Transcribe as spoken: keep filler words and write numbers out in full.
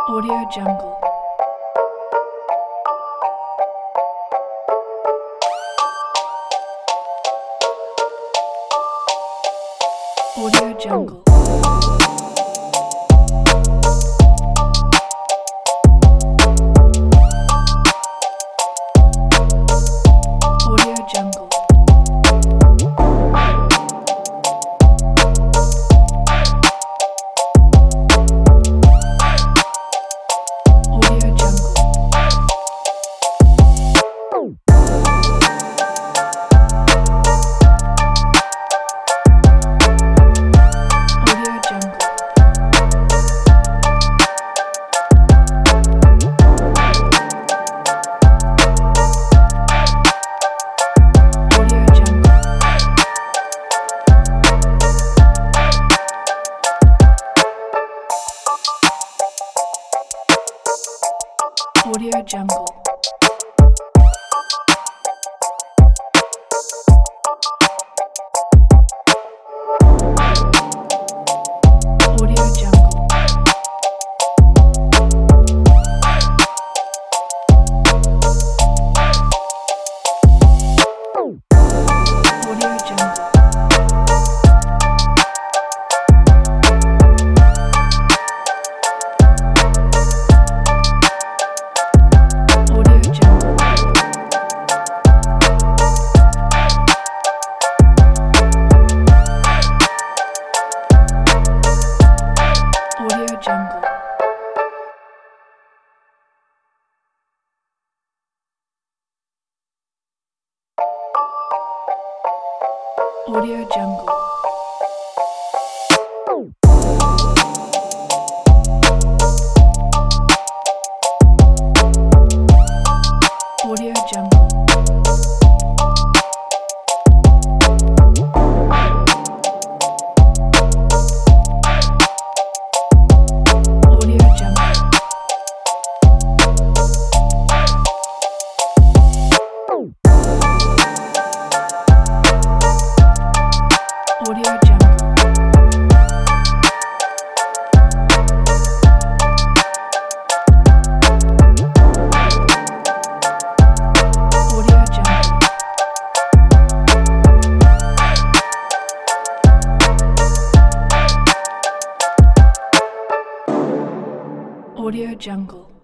Audio Jungle. Audio Jungle. Audio Jungle. Audio Jungle. Audio Jungle. Audio Jungle. Audio Jungle. Audio Jungle. Audio Jungle. Audio Jungle. Audio Jungle. Audio Jungle. Audio Jungle. Audio Jungle. Audio Jungle. Audio Jungle. Audio Jungle.